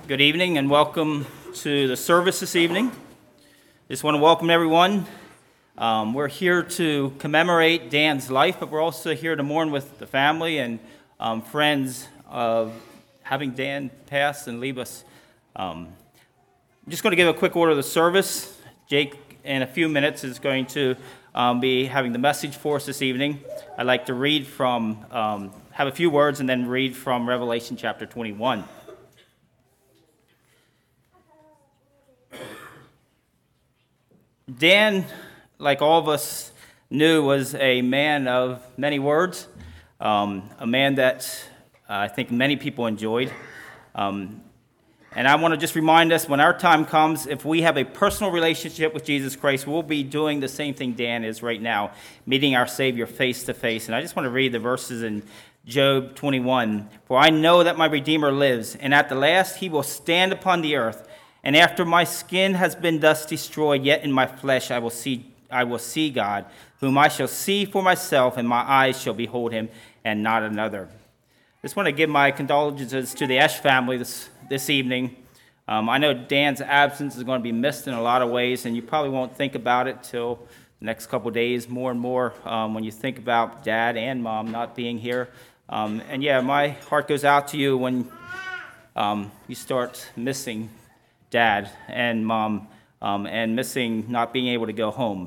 Good evening and welcome to the service this evening. Just want to welcome everyone. We're here to commemorate Dan's life, but we're also here to mourn with the family and friends of having Dan pass and leave us. I'm just going to give a quick order of the service. Jake, in a few minutes, is going to be having the message for us this evening. I'd like to read from, have a few words and then read from Revelation chapter 21. Dan, like all of us knew, was a man of many words, a man that I think many people enjoyed. And I want to just remind us, when our time comes, if we have a personal relationship with Jesus Christ, we'll be doing the same thing Dan is right now, meeting our Savior face to face. And I just want to read the verses in Job 21. For I know that my Redeemer lives, and at the last he will stand upon the earth. And after my skin has been thus destroyed, yet in my flesh I will see God, whom I shall see for myself, and my eyes shall behold him, and not another. I just want to give my condolences to the Esch family this evening. I know Dan's absence is going to be missed in a lot of ways, and you probably won't think about it till the next couple of days more and more when you think about Dad and Mom not being here. And yeah, my heart goes out to you when you start missing Dad and Mom, and missing not being able to go home.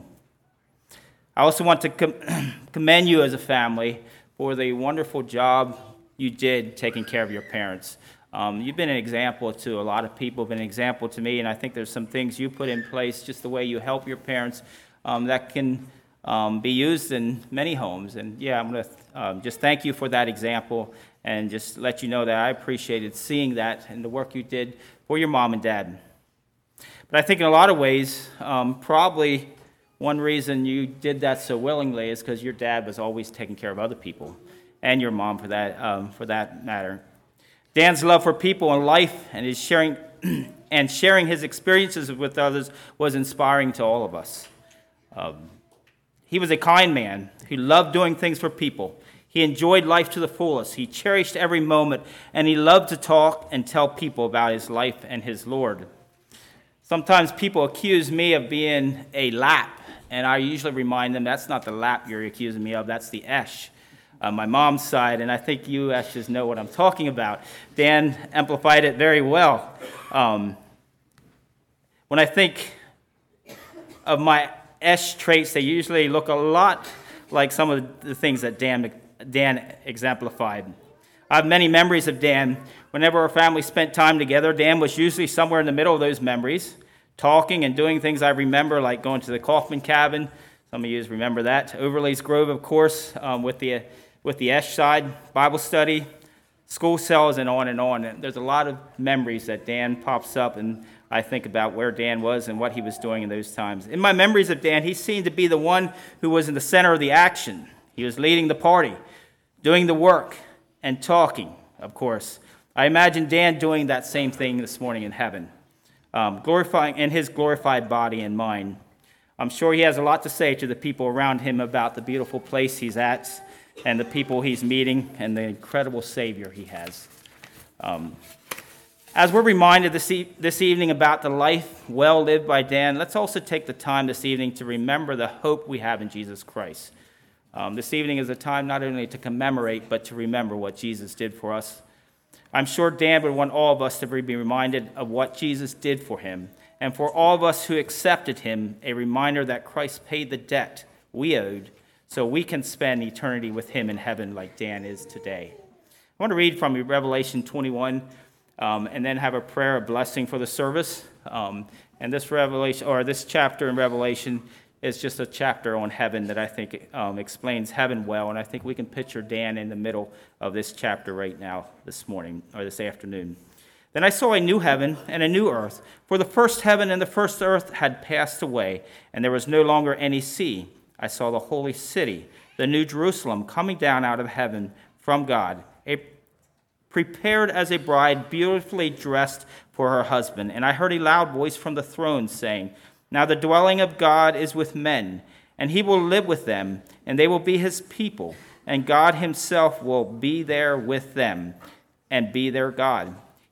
I also want to commend you as a family for the wonderful job you did taking care of your parents. You've been an example to a lot of people, been an example to me, and I think there's some things you put in place, just the way you help your parents, that can be used in many homes. And yeah, I'm going to just thank you for that example and just let you know that I appreciated seeing that and the work you did for your mom and dad. But I think in a lot of ways, probably one reason you did that so willingly is because your dad was always taking care of other people, and your mom for that matter. Dan's love for people and life and his sharing his experiences with others was inspiring to all of us. He was a kind man who loved doing things for people. He enjoyed life to the fullest. He cherished every moment, and he loved to talk and tell people about his life and his Lord. Sometimes people accuse me of being a lap, and I usually remind them that's not the lap you're accusing me of, that's the Esch, my mom's side, and I think you Esches know what I'm talking about. Dan amplified it very well. When I think of my Esch traits, they usually look a lot like some of the things that Dan exemplified. I have many memories of Dan. Whenever our family spent time together, Dan was usually somewhere in the middle of those memories, talking and doing things I remember, like going to the Kaufman cabin. Some of you remember that. Overleys Grove, of course, with the Esch side, Bible study, school cells, and on and on. And there's a lot of memories that Dan pops up, and I think about where Dan was and what he was doing in those times. In my memories of Dan, he seemed to be the one who was in the center of the action. He was leading the party, doing the work, and talking, of course. I imagine Dan doing that same thing this morning in heaven, glorifying in his glorified body and mind. I'm sure he has a lot to say to the people around him about the beautiful place he's at and the people he's meeting and the incredible Savior he has. As we're reminded this evening about the life well lived by Dan, let's also take the time this evening to remember the hope we have in Jesus Christ. This evening is a time not only to commemorate, but to remember what Jesus did for us. I'm sure Dan would want all of us to be reminded of what Jesus did for him, and for all of us who accepted him, a reminder that Christ paid the debt we owed so we can spend eternity with him in heaven like Dan is today. I want to read from Revelation 21 and then have a prayer of blessing for the service. And this chapter in Revelation is just a chapter on heaven that I think explains heaven well, and I think we can picture Dan in the middle of this chapter right now, this morning, or this afternoon. Then I saw a new heaven and a new earth, for the first heaven and the first earth had passed away, and there was no longer any sea. I saw the holy city, the new Jerusalem, coming down out of heaven from God, prepared as a bride beautifully dressed for her husband. And I heard a loud voice from the throne saying, Now the dwelling of God is with men, and he will live with them, and they will be his people, and God himself will be there with them and be their God.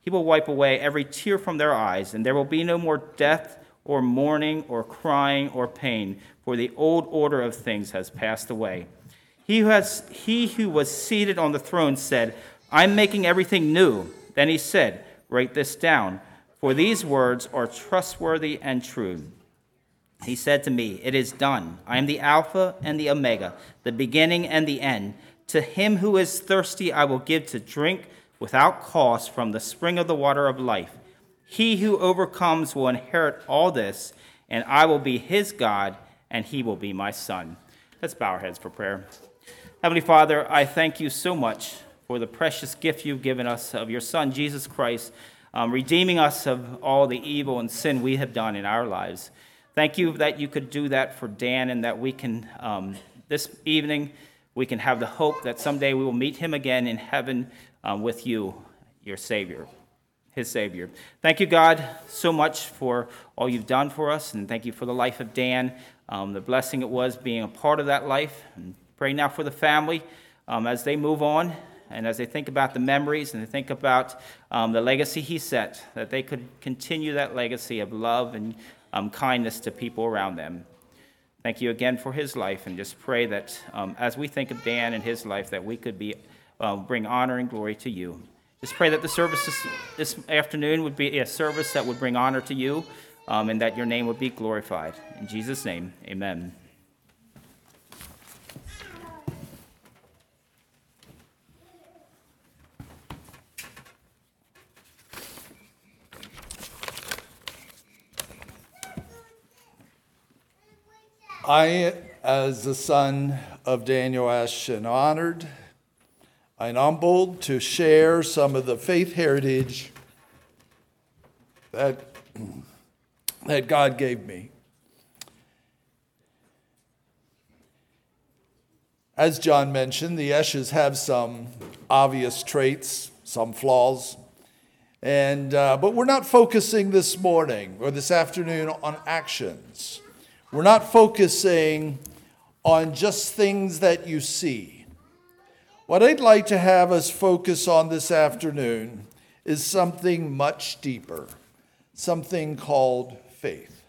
He will wipe away every tear from their eyes, and there will be no more death or mourning or crying or pain, for the old order of things has passed away. He who was seated on the throne said, I'm making everything new. Then he said, write this down, for these words are trustworthy and true. He said to me, it is done. I am the Alpha and the Omega, the beginning and the end. To him who is thirsty I will give to drink without cost from the spring of the water of life. He who overcomes will inherit all this, and I will be his God, and he will be my son. Let's bow our heads for prayer. Heavenly Father, I thank you so much for the precious gift you've given us of your Son, Jesus Christ, redeeming us of all the evil and sin we have done in our lives. Thank you that you could do that for Dan, and that we can, this evening, we can have the hope that someday we will meet him again in heaven with you, your Savior, his Savior. Thank you, God, so much for all you've done for us, and thank you for the life of Dan, the blessing it was being a part of that life. And pray now for the family as they move on, and as they think about the memories and they think about the legacy he set, that they could continue that legacy of love and kindness to people around them. Thank you again for his life, and just pray that as we think of Dan and his life, that we could bring honor and glory to you. Just pray that the service this afternoon would be a service that would bring honor to you, and that your name would be glorified. In Jesus' name, amen. I, as the son of Daniel Ashton, honored and humbled to share some of the faith heritage that God gave me. As John mentioned, the Eshes have some obvious traits, some flaws, but we're not focusing this morning or this afternoon on actions. We're not focusing on just things that you see. What I'd like to have us focus on this afternoon is something much deeper, something called faith.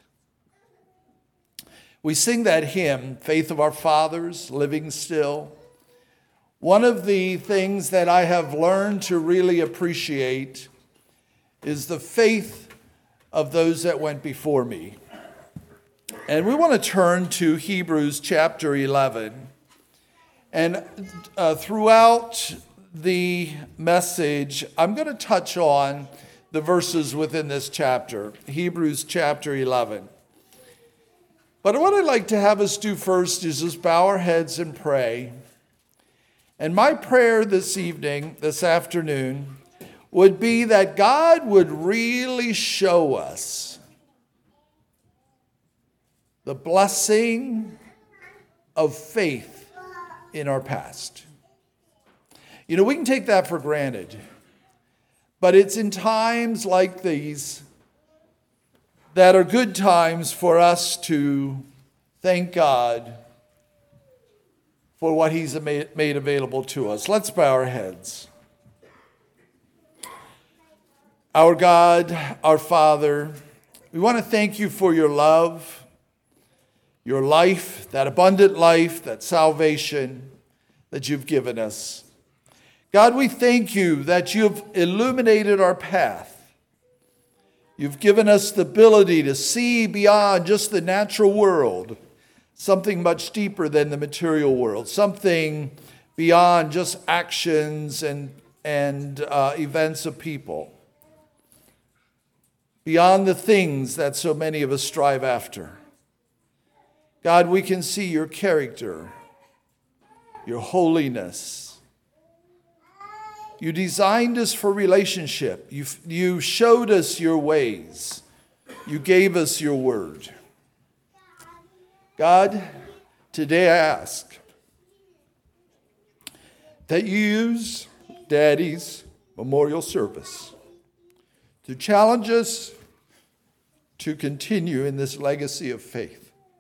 We sing that hymn, Faith of Our Fathers, Living Still. One of the things that I have learned to really appreciate is the faith of those that went before me. And we want to turn to Hebrews chapter 11. And throughout the message, I'm going to touch on the verses within this chapter, Hebrews chapter 11. But what I'd like to have us do first is just bow our heads and pray. And my prayer this evening, this afternoon, would be that God would really show us the blessing of faith in our past. You know, we can take that for granted, but it's in times like these that are good times for us to thank God for what he's made available to us. Let's bow our heads. Our God, our Father, we want to thank you for your love, your life, that abundant life, that salvation that you've given us. God, we thank you that you've illuminated our path. You've given us the ability to see beyond just the natural world, something much deeper than the material world, something beyond just actions and events of people, beyond the things that so many of us strive after. God, we can see your character, your holiness. You designed us for relationship. You showed us your ways. You gave us your word. God, today I ask that you use Daddy's memorial service to challenge us to continue in this legacy of faith.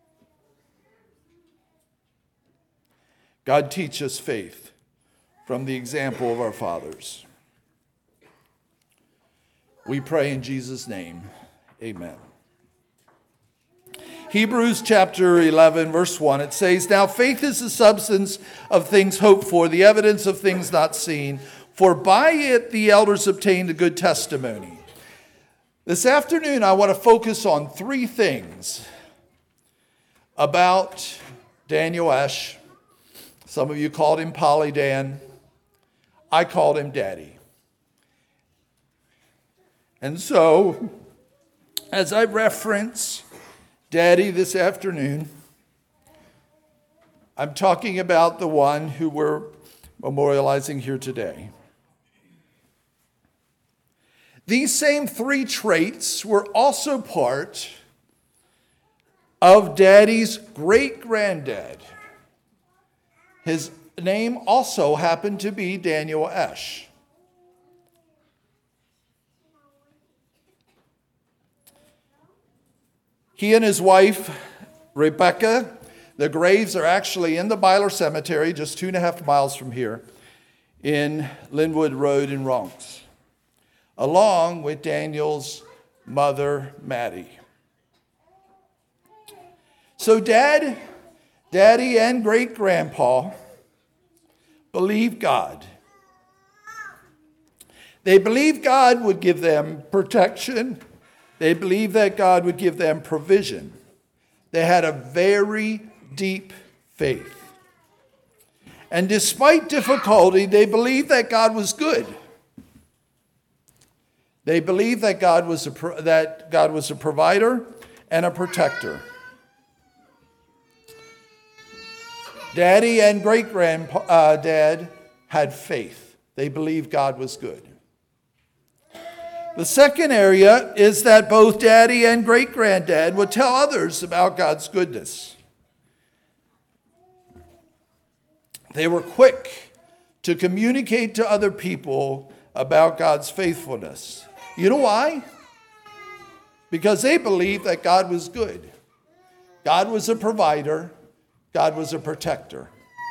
God, teach us faith from the example of our fathers. We pray in Jesus' name. Amen. Hebrews chapter 11, verse 1, it says, "Now faith is the substance of things hoped for, the evidence of things not seen. For by it the elders obtained a good testimony." This afternoon, I want to focus on three things about Daniel Esch. Some of you called him Polly Dan. I called him Daddy. And so, as I reference Daddy this afternoon, I'm talking about the one who we're memorializing here today. These same three traits were also part of Daddy's great-granddad. His name also happened to be Daniel Esch. He and his wife, Rebecca, the graves are actually in the Byler Cemetery, just 2.5 miles from here, in Linwood Road in Ronks, along with Daniel's mother, Maddie. So Daddy and great-grandpa believed God. They believed God would give them protection. They believed that God would give them provision. They had a very deep faith. And despite difficulty, they believed that God was good. They believed that God was a provider and a protector. Daddy and great-granddad had faith. They believed God was good. The second area is that both Daddy and great-granddad would tell others about God's goodness. They were quick to communicate to other people about God's faithfulness. You know why? Because they believed that God was good. God was a provider. God was a protector.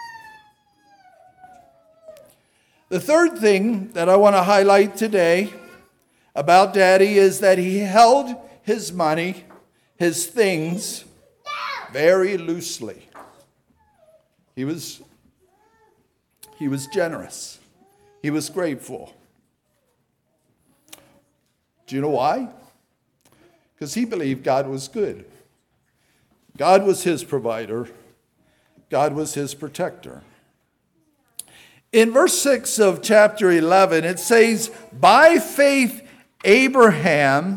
The third thing that I want to highlight today about Daddy is that he held his money, his things, very loosely. He was generous. He was grateful. Do you know why? Because he believed God was good. God was his provider. God was his protector. In verse 6 of chapter 11, it says, "By faith Abraham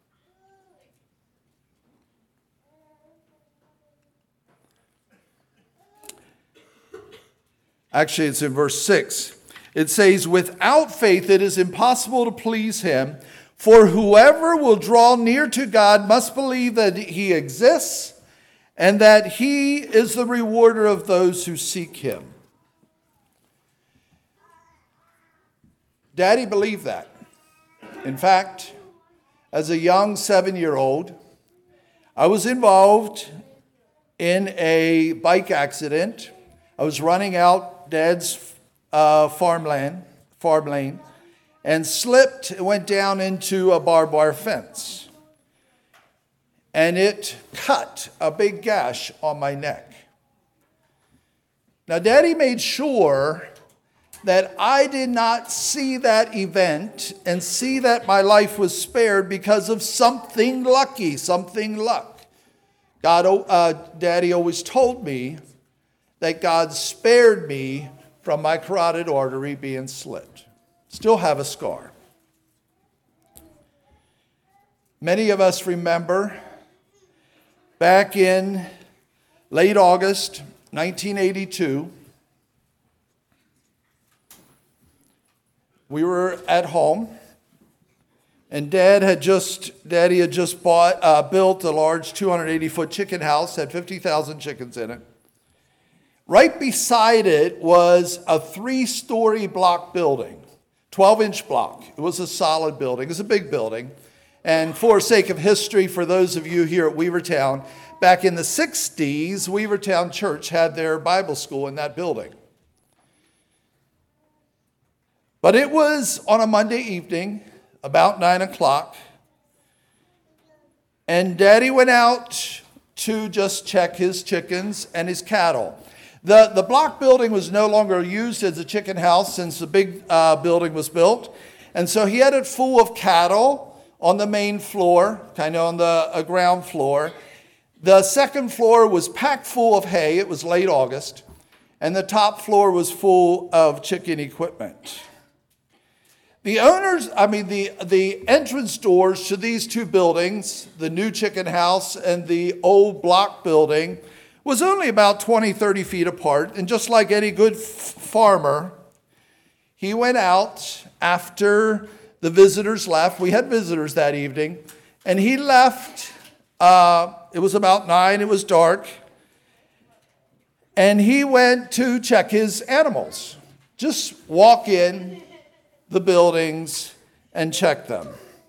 actually it's in verse 6. It says, "Without faith it is impossible to please him, for whoever will draw near to God must believe that he exists and that he is the rewarder of those who seek him." Daddy believed that. In fact, as a young 7-year-old, I was involved in a bike accident. I was running out Dad's farm lane, and slipped and went down into a barbed wire fence. And it cut a big gash on my neck. Now, Daddy made sure that I did not see that event and see that my life was spared because of something luck. Daddy always told me that God spared me from my carotid artery being slit. Still have a scar. Many of us remember back in late August 1982, we were at home, and Daddy had just built a large 280-foot chicken house, had 50,000 chickens in it. Right beside it was a 3-story block building, 12-inch block. It was a solid building. It was a big building. And for sake of history, for those of you here at Weavertown, back in the 60s, Weavertown Church had their Bible school in that building. But it was on a Monday evening, about 9 o'clock, and Daddy went out to just check his chickens and his cattle. The block building was no longer used as a chicken house since the big building was built. And so he had it full of cattle on the main floor, kind of on the ground floor. The second floor was packed full of hay. It was late August. And the top floor was full of chicken equipment. The entrance doors to these two buildings, the new chicken house and the old block building, was only about 20, 30 feet apart. And just like any good farmer, he went out after the visitors left. We had visitors that evening. And he left, it was about 9, it was dark. And he went to check his animals. Just walk in the buildings and check them.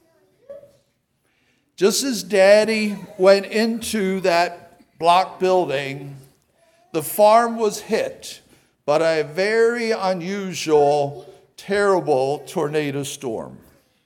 Just as Daddy went into that block building, the farm was hit by a very unusual, terrible tornado storm.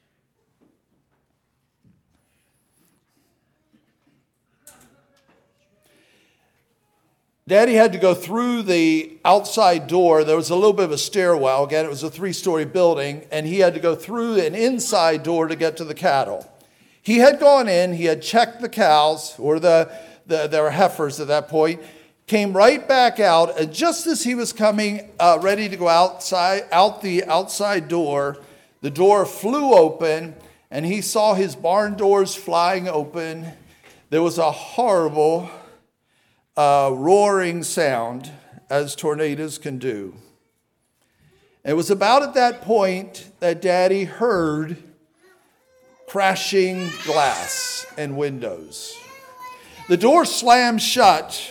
Daddy had to go through the outside door. There was a little bit of a stairwell. Again, it was a 3-story building, and he had to go through an inside door to get to the cattle. He had gone in, he had checked the cows, or there were heifers at that point, came right back out, and just as he was coming ready to go out the outside door, the door flew open, and he saw his barn doors flying open. There was a horrible roaring sound, as tornadoes can do. It was about at that point that Daddy heard crashing glass and windows. The door slammed shut,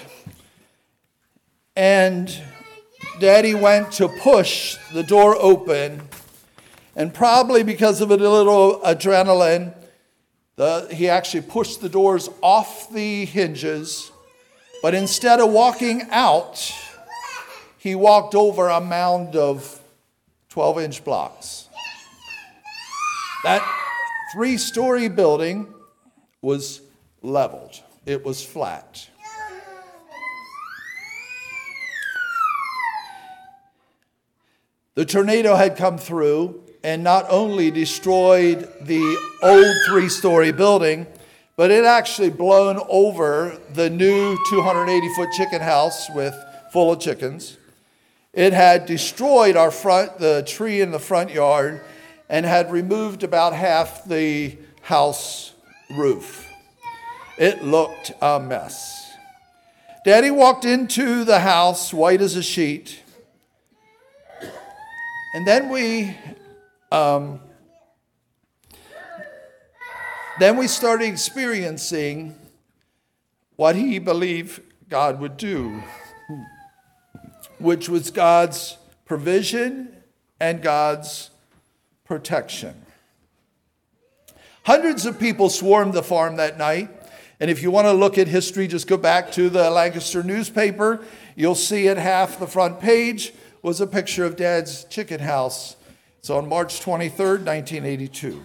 and Daddy went to push the door open, and probably because of a little adrenaline, he actually pushed the doors off the hinges. But instead of walking out, he walked over a mound of 12-inch blocks. That 3-story building was leveled. It was flat. The tornado had come through and not only destroyed the old 3-story building, but it actually blown over the new 280-foot chicken house full of chickens. It had destroyed the tree in the front yard, and had removed about half the house roof. It looked a mess. Daddy walked into the house white as a sheet, and then we started experiencing what he believed God would do, which was God's provision and God's protection. Hundreds of people swarmed the farm that night. And if you want to look at history, just go back to the Lancaster newspaper. You'll see at half the front page was a picture of Dad's chicken house. It's on March 23rd, 1982.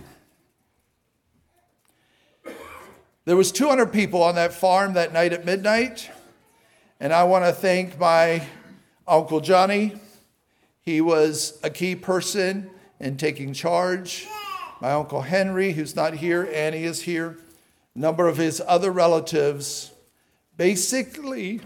There was 200 people on that farm that night at midnight. And I want to thank my Uncle Johnny. He was a key person in taking charge. My Uncle Henry, who's not here, Annie is here. A number of his other relatives basically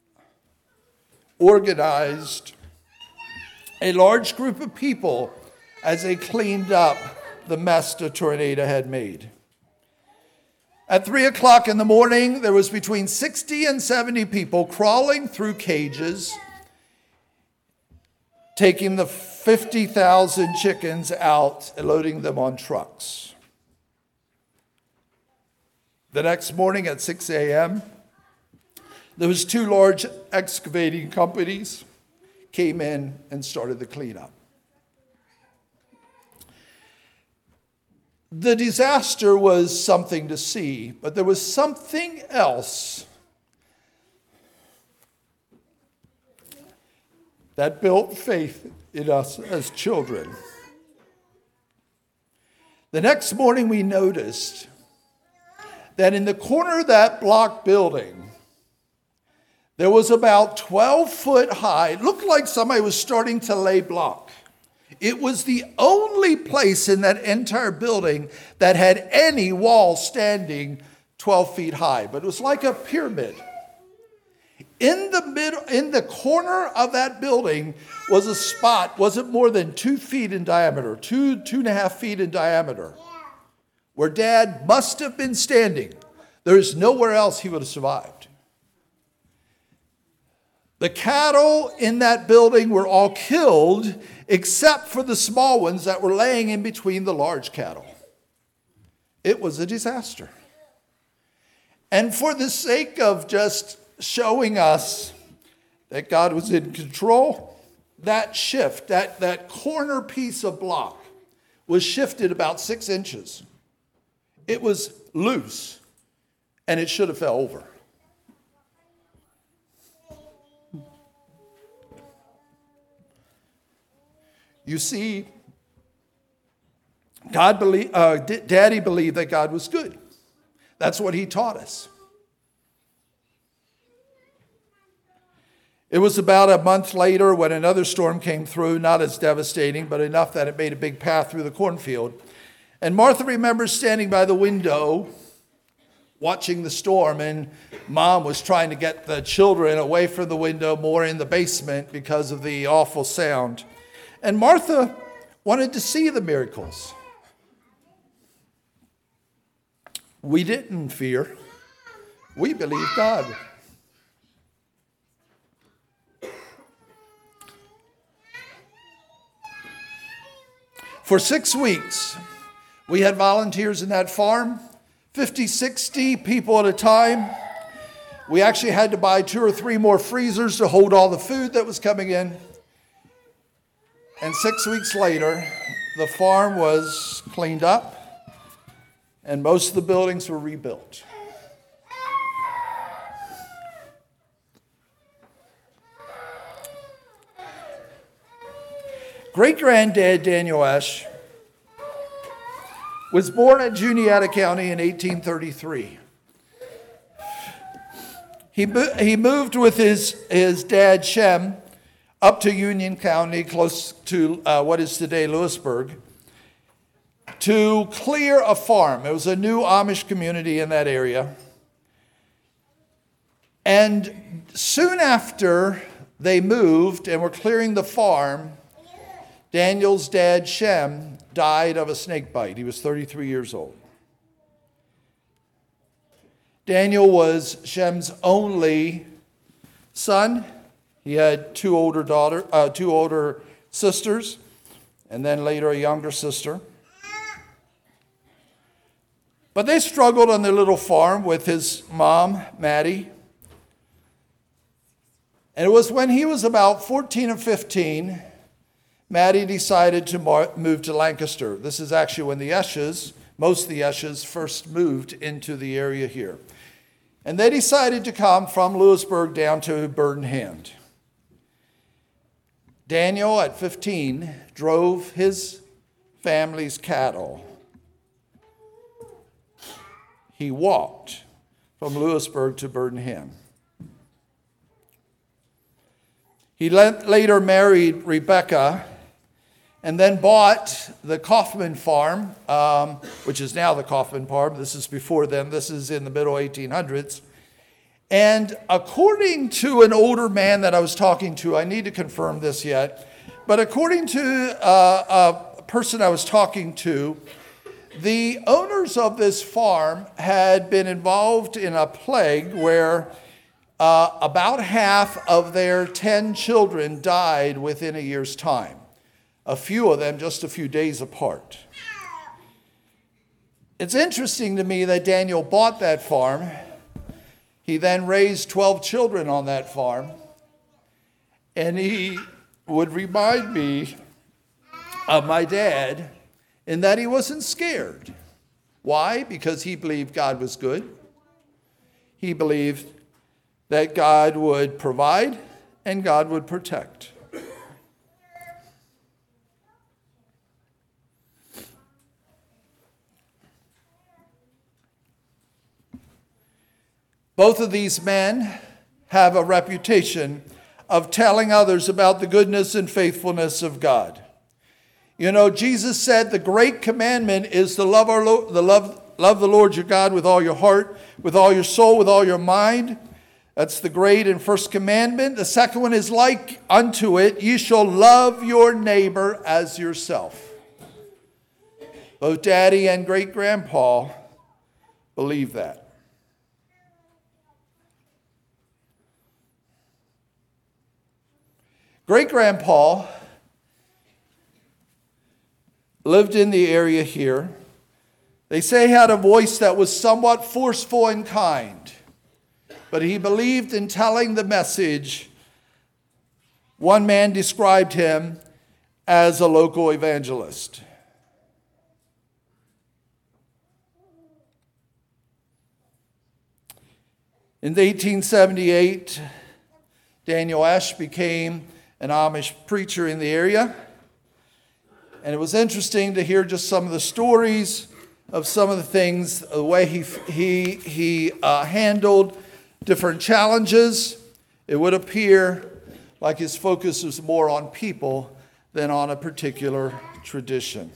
organized a large group of people as they cleaned up the mess the tornado had made. At 3 o'clock in the morning, there was between 60 and 70 people crawling through cages, taking the 50,000 chickens out and loading them on trucks. The next morning at 6 a.m., there was 2 large excavating companies came in and started the cleanup. The disaster was something to see, but there was something else that built faith in us as children. The next morning we noticed that in the corner of that block building, there was about 12 foot high, it looked like somebody was starting to lay block. It was the only place in that entire building that had any wall standing 12 feet high, but it was like a pyramid. In the corner of that building was a spot, wasn't more than 2 feet in diameter, 2.5 feet in diameter, where Dad must have been standing. There's nowhere else he would have survived. The cattle in that building were all killed, except for the small ones that were laying in between the large cattle. It was a disaster. And for the sake of just showing us that God was in control, that shift, that corner piece of block was shifted about 6 inches. It was loose, and it should have fell over. You see, Daddy believed that God was good. That's what he taught us. It was about a month later when another storm came through, not as devastating, but enough that it made a big path through the cornfield. And Martha remembers standing by the window watching the storm, and Mom was trying to get the children away from the window, more in the basement because of the awful sound. And Martha wanted to see the miracles. We didn't fear. We believed God. For 6 weeks, we had volunteers in that farm, 50, 60 people at a time. We actually had to buy 2 or 3 more freezers to hold all the food that was coming in. And 6 weeks later, the farm was cleaned up and most of the buildings were rebuilt. Great-granddad Daniel Esch was born in Juniata County in 1833. He moved with his dad Shem up to Union County, close to what is today Lewisburg, to clear a farm. It was a new Amish community in that area. And soon after they moved and were clearing the farm, Daniel's dad, Shem, died of a snake bite. He was 33 years old. Daniel was Shem's only son. He had two older sisters, and then later a younger sister. But they struggled on their little farm with his mom, Maddie. And it was when he was about 14 or 15, Maddie decided to move to Lancaster. This is actually when the Esches, most of the Esches, first moved into the area here. And they decided to come from Lewisburg down to Bird in Hand. Daniel, at 15, drove his family's cattle. He walked from Lewisburg to Bird in Hand. He later married Rebecca and then bought the Kaufman Farm, which is now the Kaufman Farm. This is before then. This is in the middle 1800s. And according to an older man that I was talking to, I need to confirm this yet, but according to a person I was talking to, the owners of this farm had been involved in a plague where about half of their 10 children died within a year's time. A few of them just a few days apart. It's interesting to me that Daniel bought that farm. He then raised 12 children on that farm. And he would remind me of my dad in that he wasn't scared. Why? Because he believed God was good. He believed that God would provide and God would protect. Both of these men have a reputation of telling others about the goodness and faithfulness of God. You know, Jesus said the great commandment is to love the Lord your God with all your heart, with all your soul, with all your mind. That's the great and first commandment. The second one is like unto it, ye shall love your neighbor as yourself. Both Daddy and great-grandpa believe that. Great-grandpa lived in the area here. They say he had a voice that was somewhat forceful and kind, but he believed in telling the message. One man described him as a local evangelist. In 1878, Daniel Esch became an Amish preacher in the area. And it was interesting to hear just some of the stories of some of the things, the way he handled different challenges. It would appear like his focus was more on people than on a particular tradition.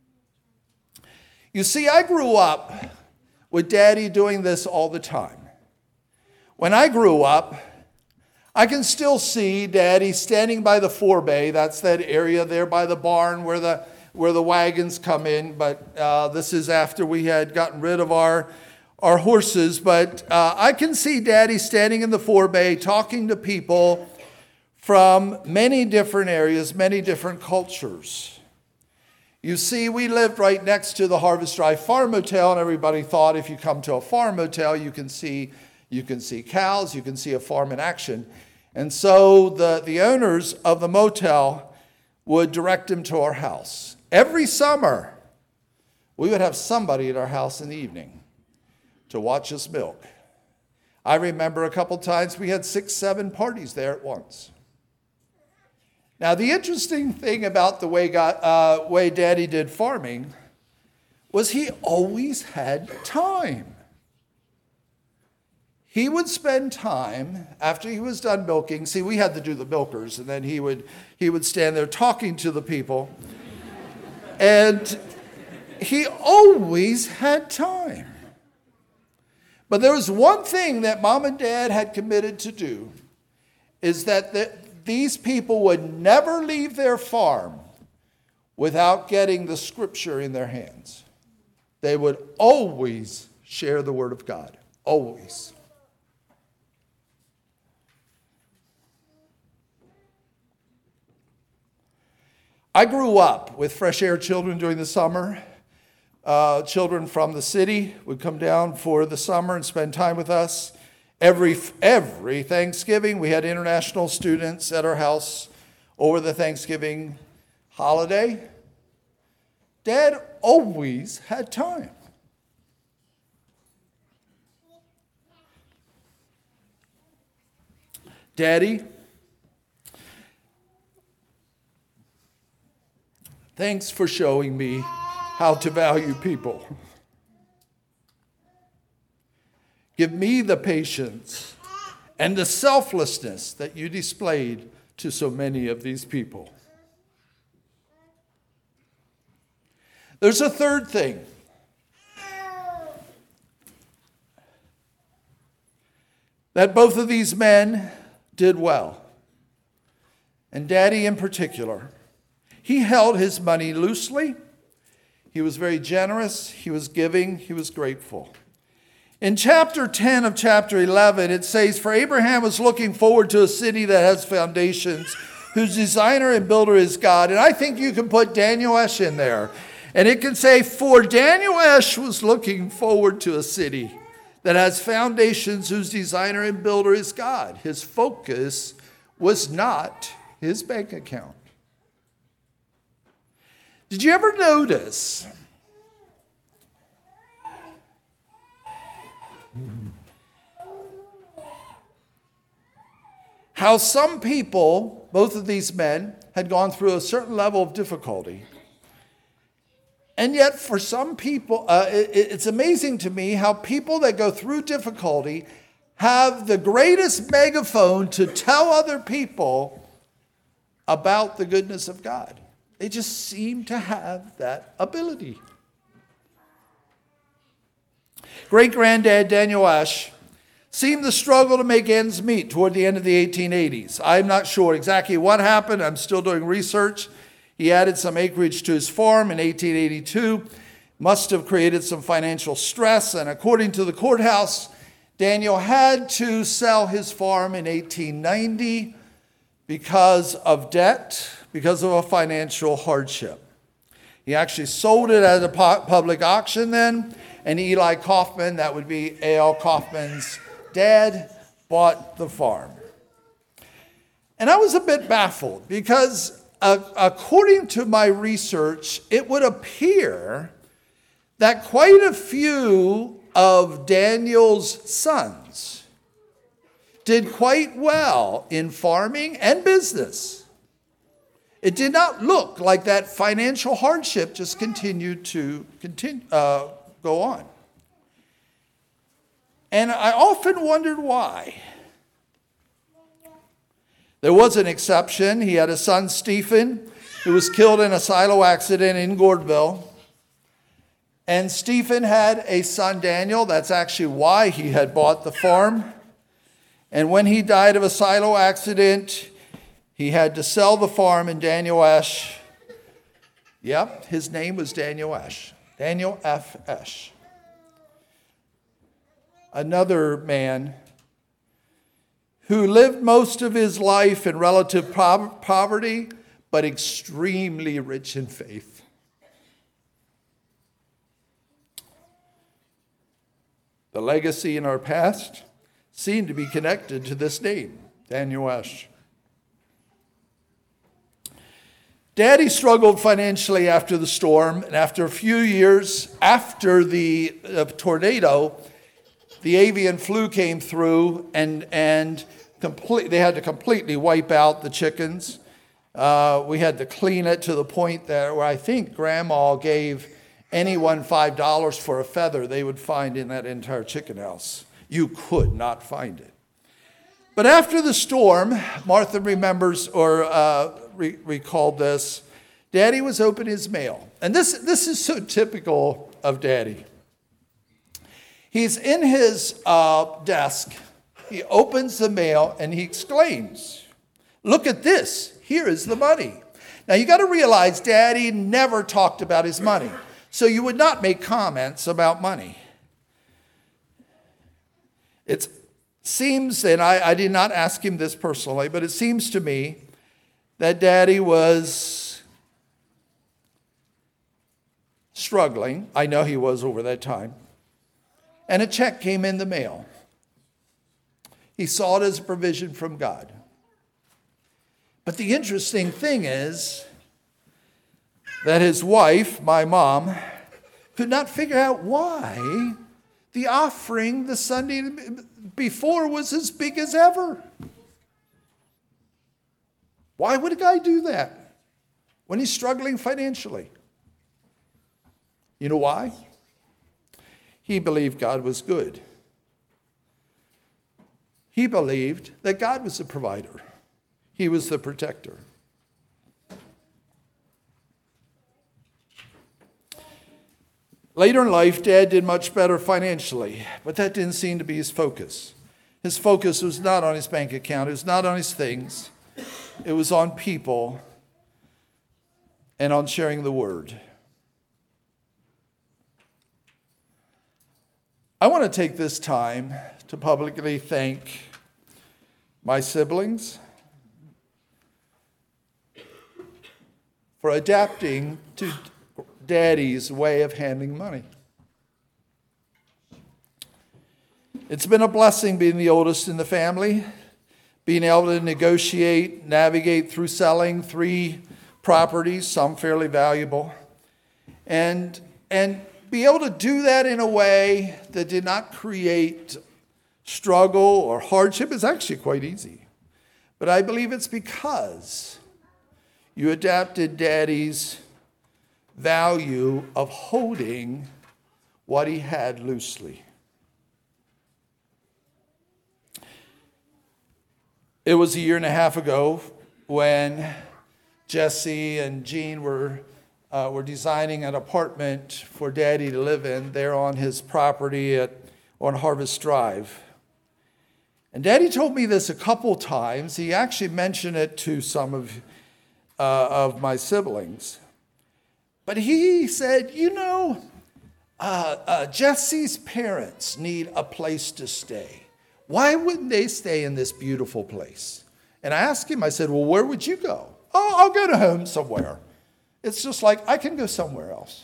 You see, I grew up with Daddy doing this all the time. When I grew up, I can still see Daddy standing by the forebay. That's that area there by the barn where the wagons come in. But this is after we had gotten rid of our horses. But I can see Daddy standing in the forebay talking to people from many different areas, many different cultures. You see, we lived right next to the Harvest Drive Farm Motel, and everybody thought if you come to a farm motel, you can see cows, you can see a farm in action. And so the owners of the motel would direct them to our house. Every summer, we would have somebody at our house in the evening to watch us milk. I remember a couple times we had 6, 7 parties there at once. Now, the interesting thing about the way Daddy did farming was he always had time. He would spend time after he was done milking. See, we had to do the milkers, and then he would stand there talking to the people. And he always had time. But there was one thing that Mom and Dad had committed to do, is that these people would never leave their farm without getting the scripture in their hands. They would always share the word of God. Always. I grew up with Fresh Air children during the summer. Children from the city would come down for the summer and spend time with us. Every Thanksgiving, we had international students at our house over the Thanksgiving holiday. Dad always had time. Daddy, thanks for showing me how to value people. Give me the patience and the selflessness that you displayed to so many of these people. There's a third thing. That both of these men did well. And Daddy in particular. He held his money loosely. He was very generous. He was giving. He was grateful. In chapter 10 of chapter 11, it says, "For Abraham was looking forward to a city that has foundations, whose designer and builder is God." And I think you can put Daniel Esch in there. And it can say, "For Daniel Esch was looking forward to a city that has foundations, whose designer and builder is God." His focus was not his bank account. Did you ever notice how some people, both of these men, had gone through a certain level of difficulty? And yet for some people, it's amazing to me how people that go through difficulty have the greatest megaphone to tell other people about the goodness of God. They just seem to have that ability. Great-granddad Daniel Ash seemed to struggle to make ends meet toward the end of the 1880s. I'm not sure exactly what happened. I'm still doing research. He added some acreage to his farm in 1882. Must have created some financial stress, and according to the courthouse, Daniel had to sell his farm in 1890 because of debt, because of a financial hardship. He actually sold it at a public auction then, and Eli Kaufman, that would be A.L. Kaufman's dad, bought the farm. And I was a bit baffled because according to my research, it would appear that quite a few of Daniel's sons did quite well in farming and business. It did not look like that financial hardship just continued to go on. And I often wondered why. There was an exception. He had a son, Stephen, who was killed in a silo accident in Gordville. And Stephen had a son, Daniel. That's actually why he had bought the farm. And when he died of a silo accident, he had to sell the farm, and Daniel Ash, yep, his name was Daniel Ash. Daniel F. Ash. Another man who lived most of his life in relative poverty, but extremely rich in faith. The legacy in our past seemed to be connected to this name, Daniel Ash. Daddy struggled financially after the storm, and after a few years after the tornado, the avian flu came through, and they had to completely wipe out the chickens. We had to clean it to the point that where I think Grandma gave anyone $5 for a feather they would find in that entire chicken house. You could not find it. But after the storm, Martha remembers or recalled this. Daddy was opening his mail. And this is so typical of Daddy. He's in his desk. He opens the mail and he exclaims, "Look at this. Here is the money." Now you got to realize Daddy never talked about his money. So you would not make comments about money. It seems, and I did not ask him this personally, but it seems to me that Daddy was struggling. I know he was over that time. And a check came in the mail. He saw it as a provision from God. But the interesting thing is that his wife, my mom, could not figure out why the offering the Sunday before was as big as ever. Why would a guy do that when he's struggling financially? You know why? He believed God was good. He believed that God was the provider. He was the protector. Later in life, Dad did much better financially, but that didn't seem to be his focus. His focus was not on his bank account. It was not on his things. It was on people and on sharing the word. I want to take this time to publicly thank my siblings for adapting to Daddy's way of handling money. It's been a blessing being the oldest in the family, being able to negotiate, navigate through selling 3 properties, some fairly valuable, and be able to do that in a way that did not create struggle or hardship. Is actually quite easy. But I believe it's because you adapted Daddy's value of holding what he had loosely. It was a year and a half ago when Jesse and Jean were designing an apartment for Daddy to live in there on his property on Harvest Drive. And Daddy told me this a couple times. He actually mentioned it to some of my siblings. But he said, Jesse's parents need a place to stay. Why wouldn't they stay in this beautiful place? And I asked him, I said, well, where would you go? Oh, I'll go to home somewhere. It's just like, I can go somewhere else.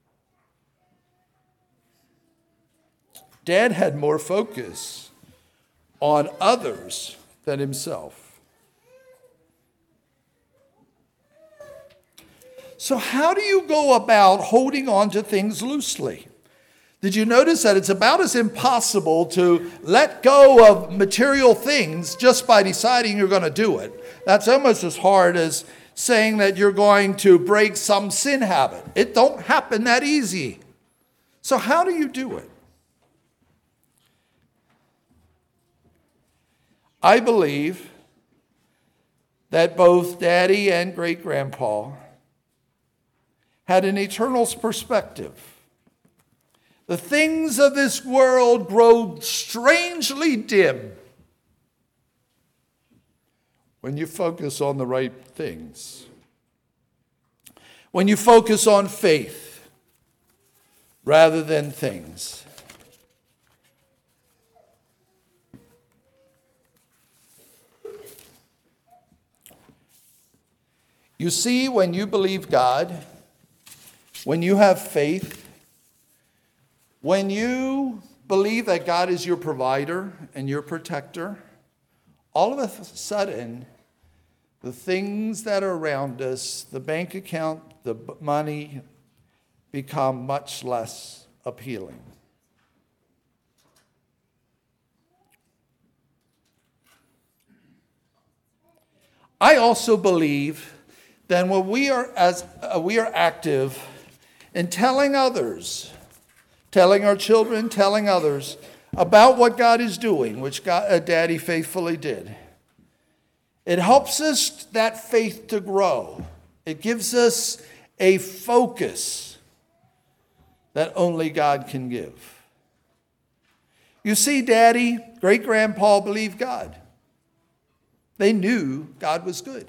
Dad had more focus on others than himself. So how do you go about holding on to things loosely? Did you notice that it's about as impossible to let go of material things just by deciding you're going to do it? That's almost as hard as saying that you're going to break some sin habit. It don't happen that easy. So how do you do it? I believe that both Daddy and Great-Grandpa had an eternal perspective. The things of this world grow strangely dim when you focus on the right things. When you focus on faith rather than things. You see, when you believe God, when you have faith, when you believe that God is your provider and your protector, all of a sudden, the things that are around us, the bank account, the money, become much less appealing. I also believe that when we are active in telling others, telling our children, telling others about what God is doing, which Daddy faithfully did, it helps us, that faith, to grow. It gives us a focus that only God can give. You see, Daddy, Great-Grandpa believed God. They knew God was good.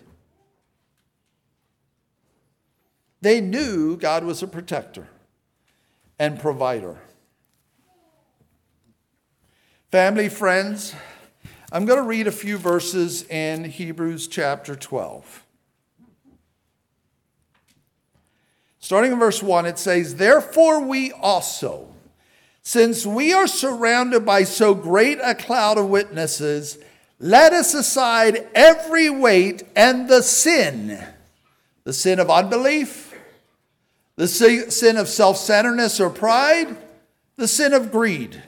They knew God was a protector and provider. Family, friends, I'm going to read a few verses in Hebrews chapter 12. Starting in verse 1, it says, "Therefore we also, since we are surrounded by so great a cloud of witnesses, let us aside every weight and the sin of unbelief, the sin of self-centeredness or pride, the sin of greed.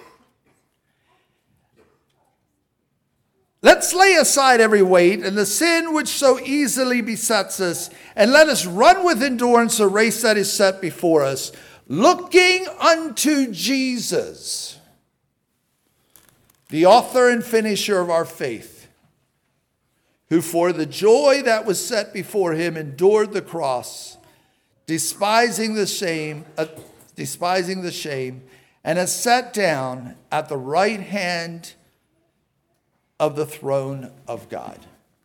Let's lay aside every weight and the sin which so easily besets us, and let us run with endurance the race that is set before us, looking unto Jesus, the author and finisher of our faith, who for the joy that was set before him endured the cross, despising the shame, and has sat down at the right hand of the throne of God."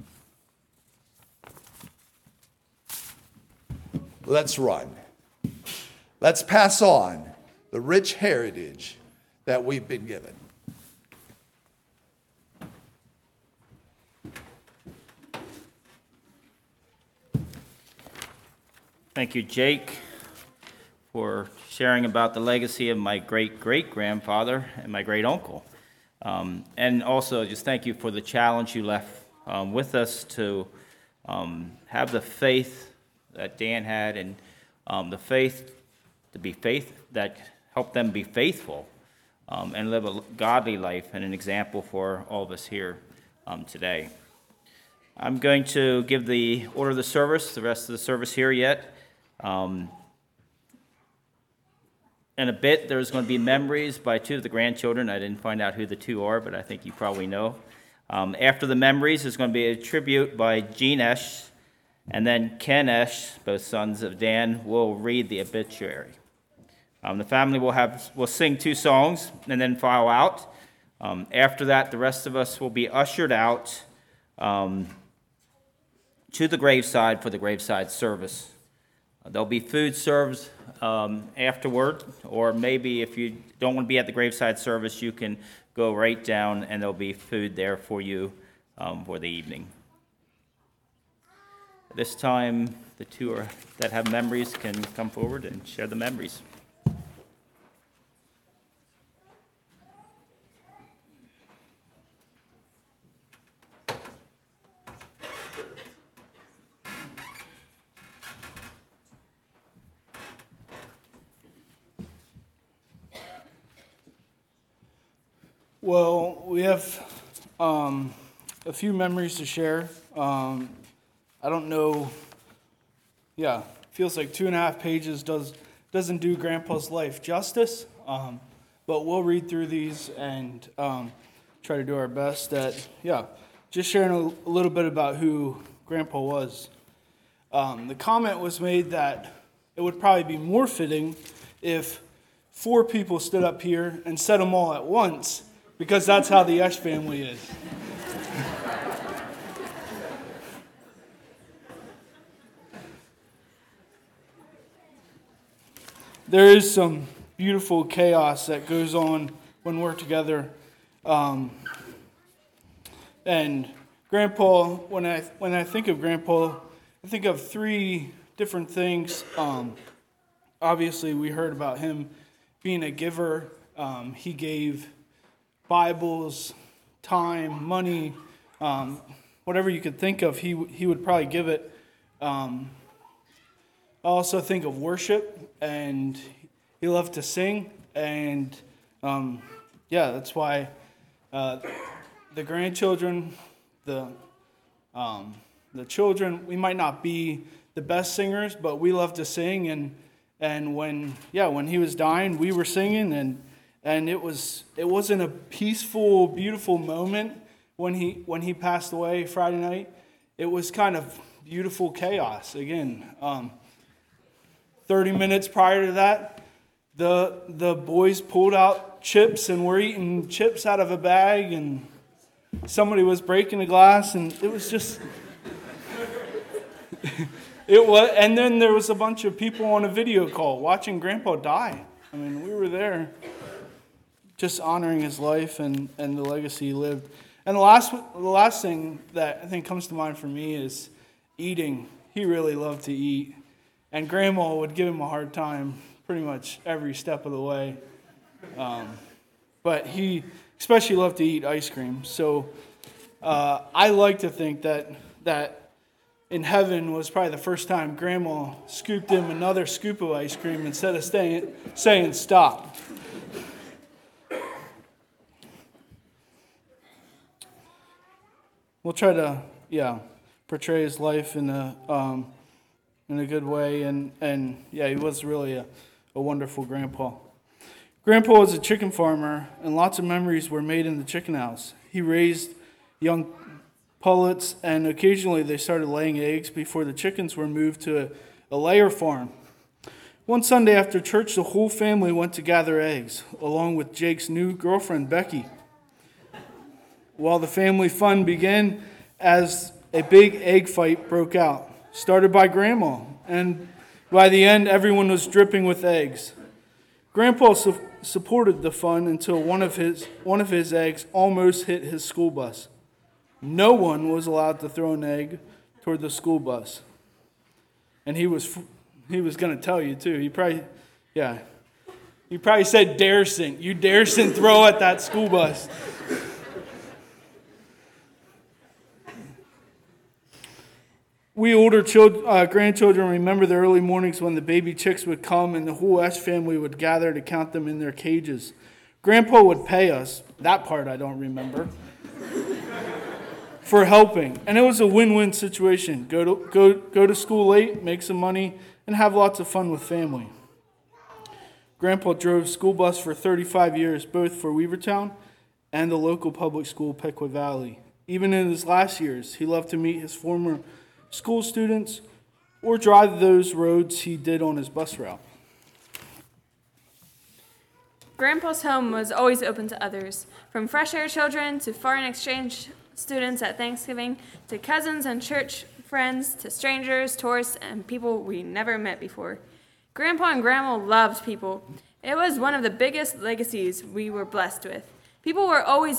Let's run. Let's pass on the rich heritage that we've been given. Thank you, Jake, for sharing about the legacy of my great-great-grandfather and my great-uncle. And also, just thank you for the challenge you left with us to have the faith that Dan had, and the faith that helped them be faithful and live a godly life and an example for all of us here today. I'm going to give the order of the service, the rest of the service here yet. In a bit, there's going to be memories by two of the grandchildren. I didn't find out who the two are, but I think you probably know. After the memories, there's going to be a tribute by Gene Esch, and then Ken Esch, both sons of Dan, will read the obituary. The family will sing 2 songs and then file out. After that, the rest of us will be ushered out to the graveside for the graveside service. There'll be food served afterward, or maybe if you don't want to be at the graveside service, you can go right down and there'll be food there for you for the evening. At this time, the 2 that have memories can come forward and share the memories. Well, we have a few memories to share. I don't know. Yeah, feels like 2.5 pages doesn't do Grandpa's life justice. But we'll read through these and try to do our best at just sharing a little bit about who Grandpa was. The comment was made that it would probably be more fitting if 4 people stood up here and said them all at once, because that's how the Esch family is. There is some beautiful chaos that goes on when we're together. And Grandpa, when I think of Grandpa, I think of 3 different things. Obviously, we heard about him being a giver. He gave Bibles, time, money, whatever you could think of, he would probably give it. I also think of worship, and he loved to sing, and that's why the grandchildren, the children, we might not be the best singers, but we love to sing, and when he was dying, we were singing, and it wasn't a peaceful, beautiful moment when he passed away Friday night. It was kind of beautiful chaos. Again, 30 minutes prior to that, the boys pulled out chips and were eating chips out of a bag, and somebody was breaking a glass, and it was just it was. And then there was a bunch of people on a video call watching Grandpa die. I mean, we were there, just honoring his life and the legacy he lived. And the last thing that I think comes to mind for me is eating. He really loved to eat, and Grandma would give him a hard time pretty much every step of the way. But he especially loved to eat ice cream. So I like to think that in heaven was probably the first time Grandma scooped him another scoop of ice cream instead of saying stop. We'll try to, portray his life in a good way, and he was really a wonderful grandpa. Grandpa was a chicken farmer, and lots of memories were made in the chicken house. He raised young pullets, and occasionally they started laying eggs before the chickens were moved to a layer farm. One Sunday after church, the whole family went to gather eggs, along with Jake's new girlfriend, Becky. While the family fun began as a big egg fight broke out, started by Grandma, and by the end, everyone was dripping with eggs. Grandpa supported the fun until one of his eggs almost hit his school bus. No one was allowed to throw an egg toward the school bus, and he was going to tell you too. He probably said, "Daresent, you daresent throw at that school bus." We older grandchildren remember the early mornings when the baby chicks would come and the whole Esch family would gather to count them in their cages. Grandpa would pay us, that part I don't remember, for helping. And it was a win-win situation. Go to school late, make some money, and have lots of fun with family. Grandpa drove school bus for 35 years, both for Weavertown and the local public school, Pequot Valley. Even in his last years, he loved to meet his former school students or drive those roads he did on his bus route. Grandpa's home was always open to others, from fresh air children to foreign exchange students at Thanksgiving, to cousins and church friends, to strangers, tourists, and people we never met before. Grandpa and Grandma loved people. It was one of the biggest legacies we were blessed with. People were always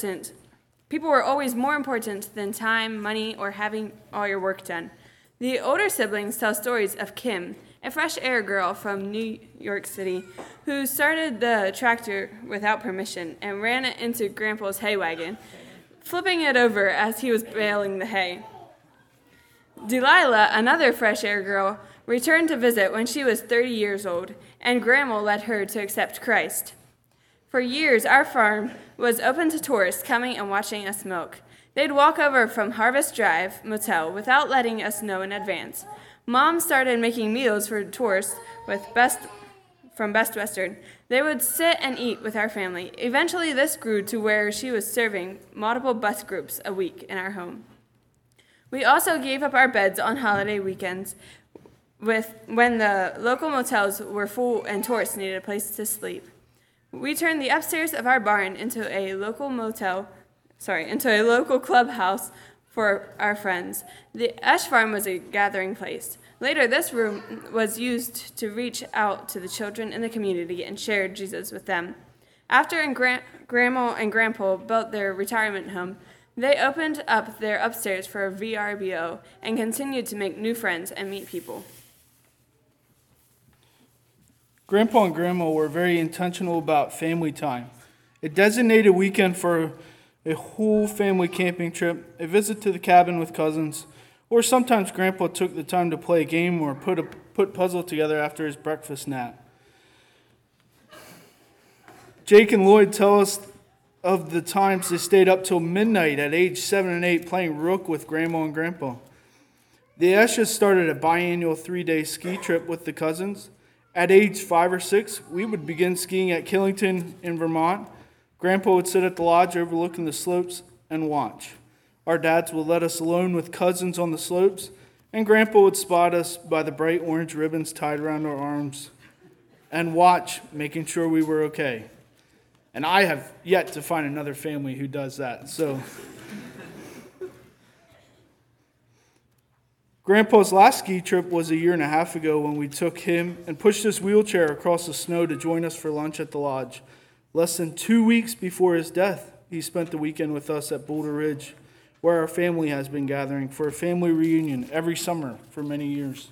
more important than time, money, or having all your work done. The older siblings tell stories of Kim, a fresh air girl from New York City, who started the tractor without permission and ran it into Grandpa's hay wagon, flipping it over as he was baling the hay. Delilah, another fresh air girl, returned to visit when she was 30 years old, and Grandma led her to accept Christ. For years, our farm was open to tourists coming and watching us milk. They'd walk over from Harvest Drive Motel without letting us know in advance. Mom started making meals for tourists from Best Western. They would sit and eat with our family. Eventually, this grew to where she was serving multiple bus groups a week in our home. We also gave up our beds on holiday weekends when the local motels were full and tourists needed a place to sleep. We turned the upstairs of our barn into a local clubhouse for our friends. The Esch Farm was a gathering place. Later, this room was used to reach out to the children in the community and share Jesus with them. After Grandma and Grandpa built their retirement home, they opened up their upstairs for a VRBO and continued to make new friends and meet people. Grandpa and Grandma were very intentional about family time. A designated weekend for a whole family camping trip, a visit to the cabin with cousins, or sometimes Grandpa took the time to play a game or put puzzle together after his breakfast nap. Jake and Lloyd tell us of the times they stayed up till midnight at age 7 and 8 playing rook with Grandma and Grandpa. The Esches started a biannual 3-day ski trip with the cousins. At age 5 or 6, we would begin skiing at Killington in Vermont. Grandpa would sit at the lodge overlooking the slopes and watch. Our dads would let us alone with cousins on the slopes, and Grandpa would spot us by the bright orange ribbons tied around our arms and watch, making sure we were okay. And I have yet to find another family who does that. So, Grandpa's last ski trip was a year and a half ago when we took him and pushed his wheelchair across the snow to join us for lunch at the lodge. Less than 2 weeks before his death, he spent the weekend with us at Boulder Ridge, where our family has been gathering for a family reunion every summer for many years.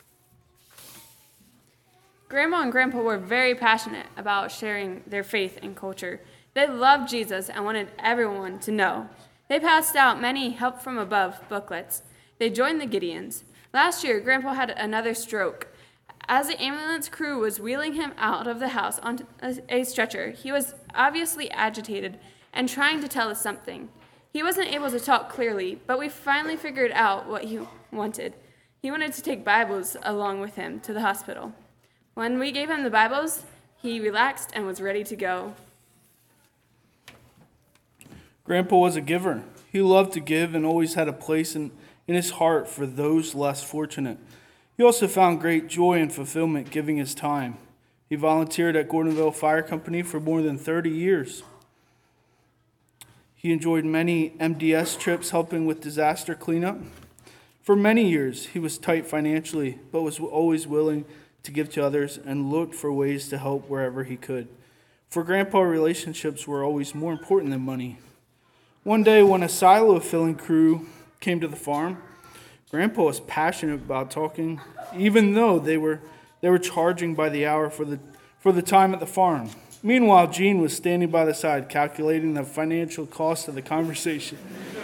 Grandma and Grandpa were very passionate about sharing their faith and culture. They loved Jesus and wanted everyone to know. They passed out many Help from Above booklets. They joined the Gideons. Last year, Grandpa had another stroke. As the ambulance crew was wheeling him out of the house on a stretcher, he was obviously agitated and trying to tell us something. He wasn't able to talk clearly, but we finally figured out what he wanted. He wanted to take Bibles along with him to the hospital. When we gave him the Bibles, he relaxed and was ready to go. Grandpa was a giver. He loved to give and always had a place in his heart for those less fortunate. He also found great joy and fulfillment giving his time. He volunteered at Gordonville Fire Company for more than 30 years. He enjoyed many MDS trips helping with disaster cleanup. For many years, he was tight financially, but was always willing to give to others and looked for ways to help wherever he could. For Grandpa, relationships were always more important than money. One day, when a silo filling crew came to the farm, Grandpa was passionate about talking, even though they were charging by the hour for the time at the farm. Meanwhile, Jean was standing by the side, calculating the financial cost of the conversation.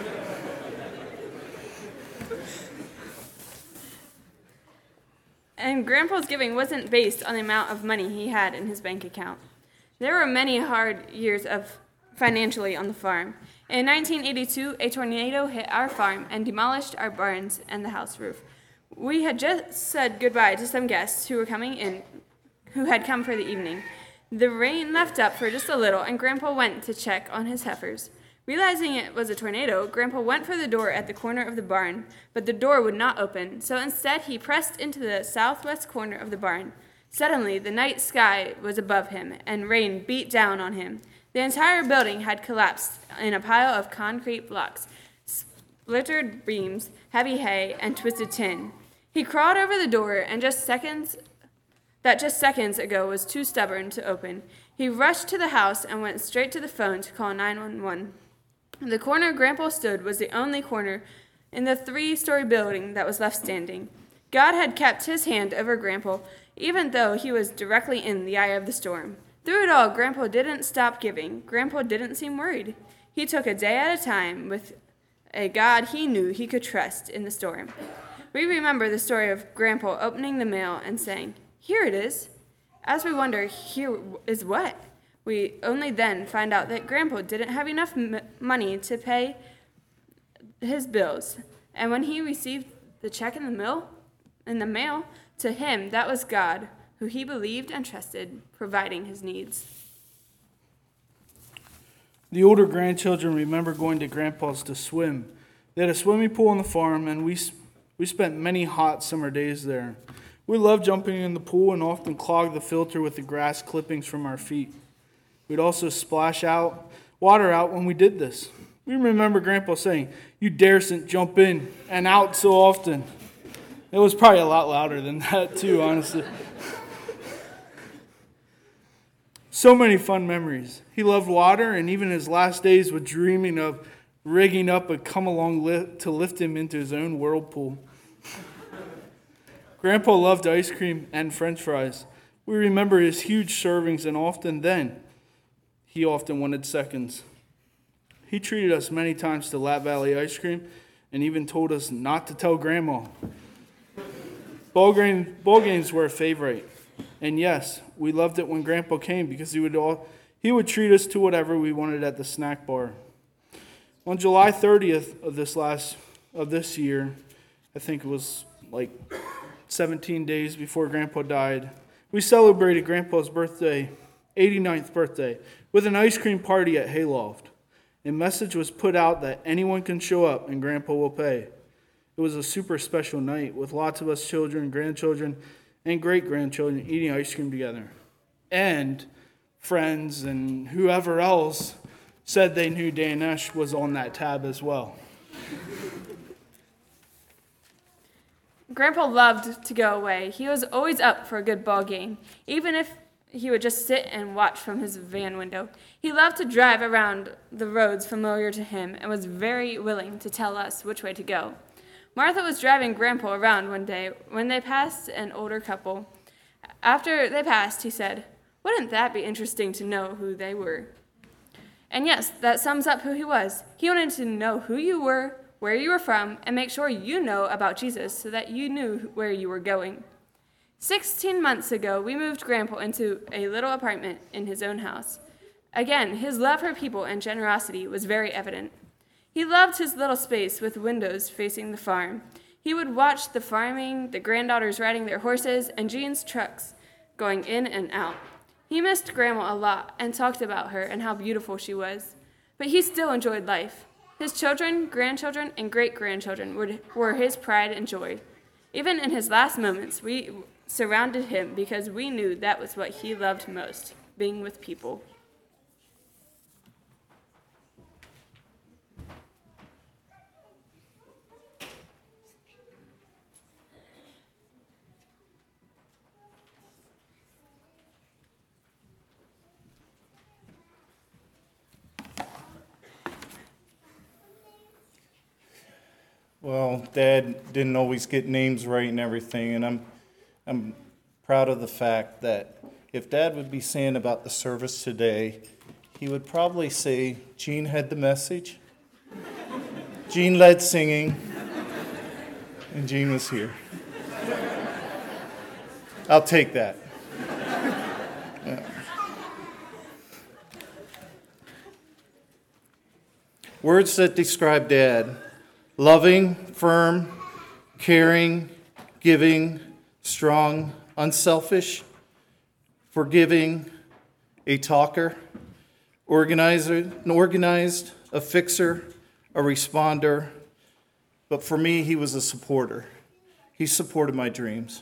And Grandpa's giving wasn't based on the amount of money he had in his bank account. There were many hard years financially on the farm. In 1982, a tornado hit our farm and demolished our barns and the house roof. We had just said goodbye to some guests who had come for the evening. The rain left up for just a little, and Grandpa went to check on his heifers. Realizing it was a tornado, Grandpa went for the door at the corner of the barn, but the door would not open, so instead he pressed into the southwest corner of the barn. Suddenly, the night sky was above him, and rain beat down on him. The entire building had collapsed in a pile of concrete blocks, splintered beams, heavy hay, and twisted tin. He crawled over the door, and just seconds ago was too stubborn to open. He rushed to the house and went straight to the phone to call 911. The corner Grandpa stood was the only corner in the 3-story building that was left standing. God had kept his hand over Grandpa, even though he was directly in the eye of the storm. Through it all, Grandpa didn't stop giving. Grandpa didn't seem worried. He took a day at a time with a God he knew he could trust in the storm. We remember the story of Grandpa opening the mail and saying, "Here it is." As we wonder, here is what? We only then find out that Grandpa didn't have enough money to pay his bills. And when he received the check in the mail, to him, that was God, who he believed and trusted, providing his needs. The older grandchildren remember going to Grandpa's to swim. They had a swimming pool on the farm, and we spent many hot summer days there. We loved jumping in the pool and often clogged the filter with the grass clippings from our feet. We'd also splash water out when we did this. We remember Grandpa saying, "You daresn't jump in and out so often." It was probably a lot louder than that too, honestly. So many fun memories. He loved water, and even his last days was dreaming of rigging up a come-along to lift him into his own whirlpool. Grandpa loved ice cream and French fries. We remember his huge servings, and he often wanted seconds. He treated us many times to Lat Valley ice cream and even told us not to tell Grandma. Ball games were a favorite. And yes, we loved it when Grandpa came because he would treat us to whatever we wanted at the snack bar. On July 30th of this year, I think it was like 17 days before Grandpa died, we celebrated Grandpa's 89th birthday, with an ice cream party at Hayloft. A message was put out that anyone can show up and Grandpa will pay. It was a super special night with lots of us children, grandchildren, and great-grandchildren eating ice cream together. And friends and whoever else said they knew Danesh was on that tab as well. Grandpa loved to go away. He was always up for a good ball game, even if he would just sit and watch from his van window. He loved to drive around the roads familiar to him and was very willing to tell us which way to go. Martha was driving Grandpa around one day when they passed an older couple. After they passed, he said, "Wouldn't that be interesting to know who they were?" And yes, that sums up who he was. He wanted to know who you were, where you were from, and make sure you know about Jesus so that you knew where you were going. 16 months ago, we moved Grandpa into a little apartment in his own house. Again, his love for people and generosity was very evident. He loved his little space with windows facing the farm. He would watch the farming, the granddaughters riding their horses, and Jean's trucks going in and out. He missed Grandma a lot and talked about her and how beautiful she was. But he still enjoyed life. His children, grandchildren, and great-grandchildren were his pride and joy. Even in his last moments, we surrounded him because we knew that was what he loved most, being with people. Well, Dad didn't always get names right and everything, and I'm proud of the fact that if Dad would be saying about the service today, he would probably say, Jean had the message, Jean led singing, and Jean was here. I'll take that. Yeah. Words that describe Dad: loving, firm, caring, giving, strong, unselfish, forgiving, a talker, organized, a fixer, a responder, but for me, he was a supporter. He supported my dreams.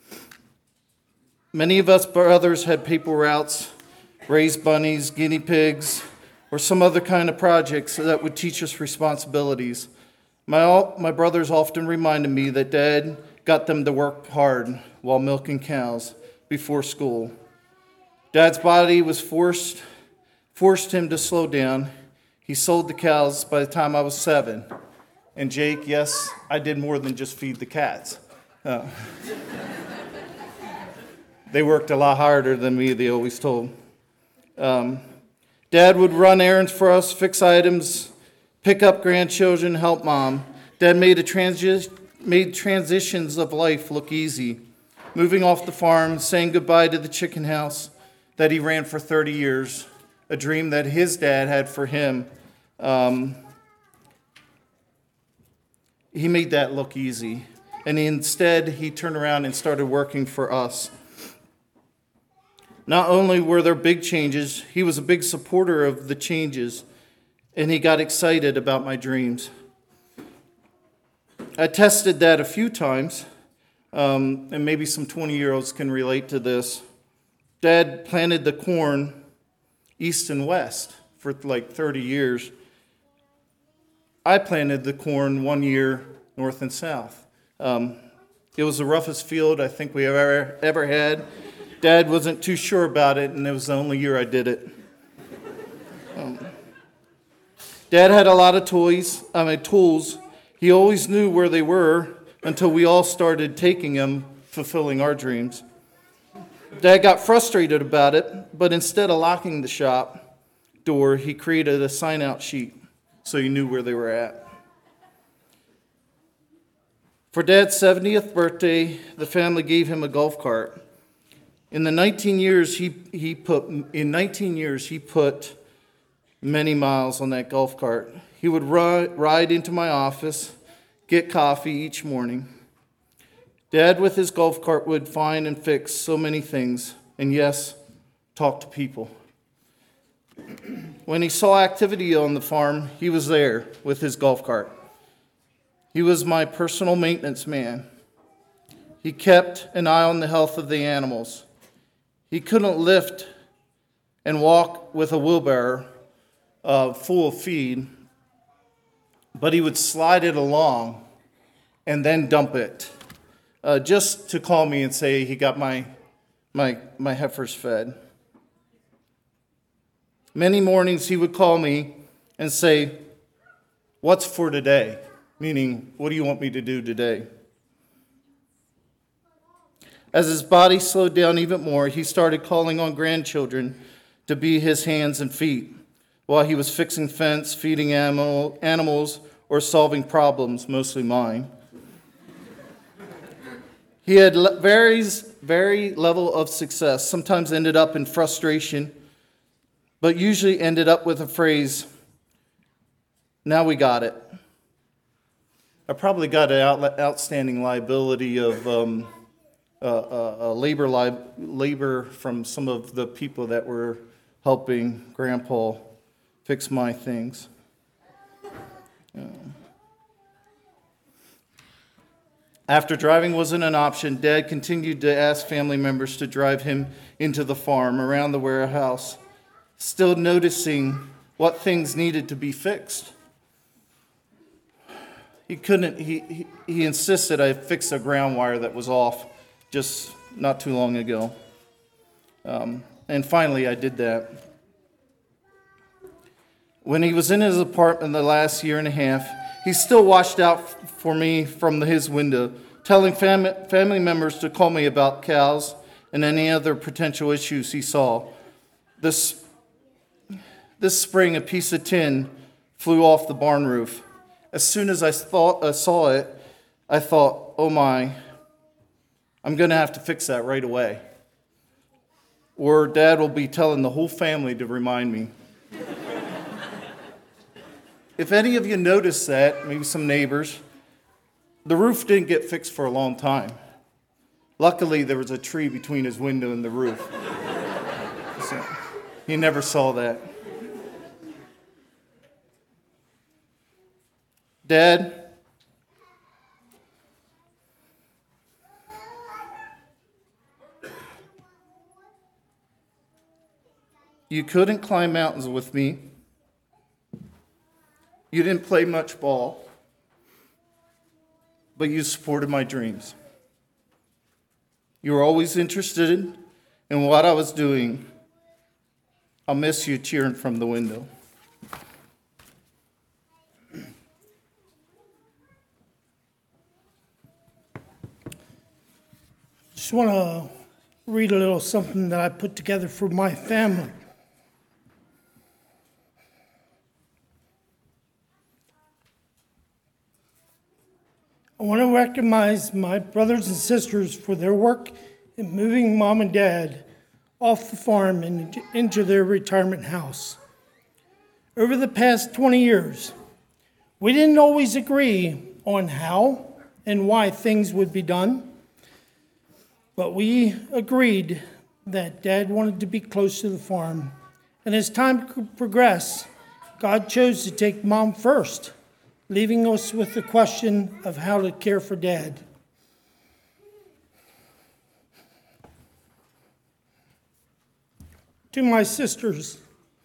Many of us brothers had paper routes, raised bunnies, guinea pigs, or some other kind of projects that would teach us responsibilities. My brothers often reminded me that Dad got them to work hard while milking cows before school. Dad's body was forced him to slow down. He sold the cows by the time I was 7. And Jake, yes, I did more than just feed the cats. They worked a lot harder than me, they always told. Dad would run errands for us, fix items, pick up grandchildren, help Mom. Dad made transitions of life look easy. Moving off the farm, saying goodbye to the chicken house that he ran for 30 years, a dream that his dad had for him. He made that look easy. And instead, he turned around and started working for us. Not only were there big changes, he was a big supporter of the changes, and he got excited about my dreams. I tested that a few times, and maybe some 20-year-olds can relate to this. Dad planted the corn east and west for like 30 years. I planted the corn 1 year north and south. It was the roughest field I think we ever had. Dad wasn't too sure about it, and it was the only year I did it. Dad had a lot of tools. He always knew where they were until we all started taking them, fulfilling our dreams. Dad got frustrated about it, but instead of locking the shop door, he created a sign-out sheet so he knew where they were at. For Dad's 70th birthday, the family gave him a golf cart. In 19 years, he put many miles on that golf cart. He would ride into my office, get coffee each morning. Dad, with his golf cart, would find and fix so many things, and yes, talk to people. When he saw activity on the farm, he was there with his golf cart. He was my personal maintenance man. He kept an eye on the health of the animals. He couldn't lift and walk with a wheelbarrow full of feed, but he would slide it along and then dump it, just to call me and say he got my heifers fed. Many mornings he would call me and say, "What's for today?" Meaning, what do you want me to do today? As his body slowed down even more, he started calling on grandchildren to be his hands and feet while he was fixing fence, feeding animals, or solving problems, mostly mine. He had very level of success, sometimes ended up in frustration, but usually ended up with a phrase, "Now we got it." I probably got an outstanding liability of labor from some of the people that were helping Grandpa fix my things. After driving wasn't an option, Dad continued to ask family members to drive him into the farm, around the warehouse, still noticing what things needed to be fixed. He insisted I fix a ground wire that was off just not too long ago. And finally, I did that. When he was in his apartment the last year and a half, he still watched out for me from his window, telling family members to call me about cows and any other potential issues he saw. This spring, a piece of tin flew off the barn roof. As soon as I saw it, I thought, oh my, I'm going to have to fix that right away. Or Dad will be telling the whole family to remind me. If any of you noticed that, maybe some neighbors, the roof didn't get fixed for a long time. Luckily, there was a tree between his window and the roof. So he never saw that. Dad, you couldn't climb mountains with me. You didn't play much ball, but you supported my dreams. You were always interested in what I was doing. I'll miss you cheering from the window. Just want to read a little something that I put together for my family. I want to recognize my brothers and sisters for their work in moving Mom and Dad off the farm and into their retirement house. Over the past 20 years, we didn't always agree on how and why things would be done, but we agreed that Dad wanted to be close to the farm. And as time progressed, God chose to take Mom first, leaving us with the question of how to care for Dad. To my sisters,